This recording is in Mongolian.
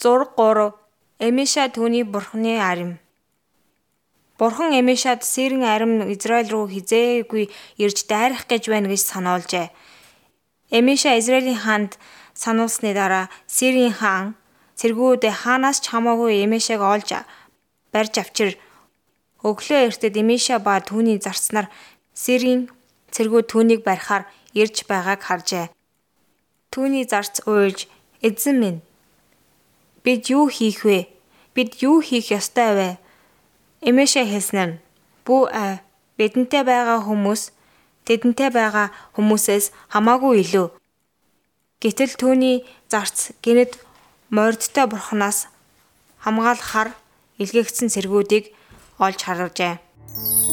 Зураг 3. Эмиша түүний бурхны арим. Бурхан Эмишад Сирийн арим Израиль руу хизээгүй ирж дайрах гэж байна гэж сануулжээ. Эмиша Израилийн хаанд сануулсны дараа Сирийн хаан цэргүүд хаанаас ч хамаагүй Эмишаг олж барьж авчир өглөө эртэд Эмиша ба түүний зарцнаар Сирийн цэргүүд түүнийг барихаар ирж байгааг харжээ. Түүний зарц уйлж "Эзэн минь, бид юу хийх вэ? Бид юу хийх ёстой вэ?" Эмиша хэлсэн нь "Бүү бидэнтэй байгаа хүмүүс тэдэнтэй байгаа хүмүүсээс хамаагүй илүү." Гэтэл түүний зарц гэнэт морьдтой бурхнаас хамгаалахаар илгээгдсэн цэргүүдийг олж харжээ.